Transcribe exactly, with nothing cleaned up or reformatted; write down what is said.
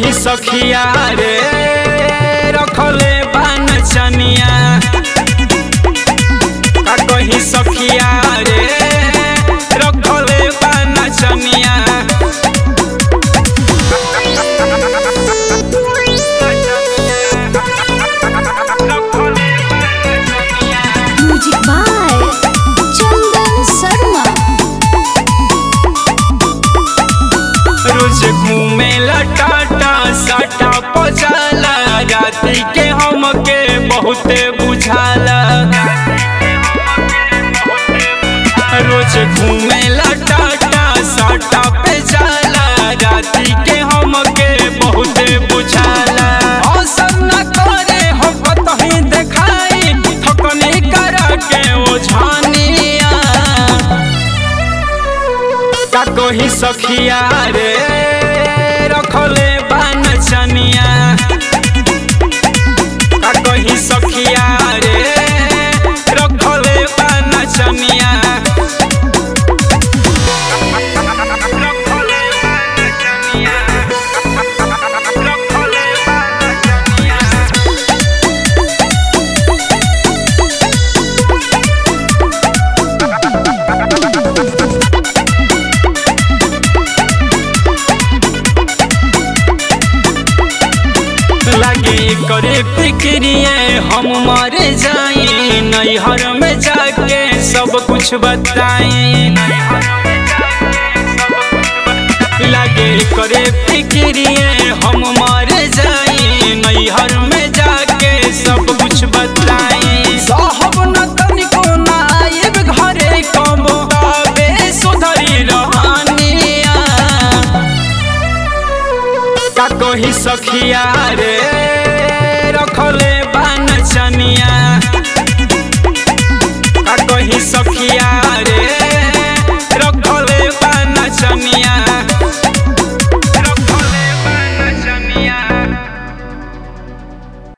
कही सखिया रे रखले बान चनिया का कही सखिया रे रखले बान चनिया म्यूजिक बाय चंदन शर्मा। रोज घूमे टाटा साटा पजाला राती के हमके बहुते बुझाला रोज घूमे टाटा साटा पे जाला राती के हमके बहुते बुझाला असर न करे हो कतही देखाई थकनी करा के ओझानिया का कही सखिया रे रखले बान चनिया का कही सखिया रे रखले बान चनिया लगे करे फिक्रिए हम मर जाए नैहर में जाके सब कुछ बताए लगे करे फिक्रिए हम मर जाए नैहर में जाके सब कुछ बताए साहब न तनिको ना आइब घरे कबो तबे सुधरी रहनिया का कही सखिया रे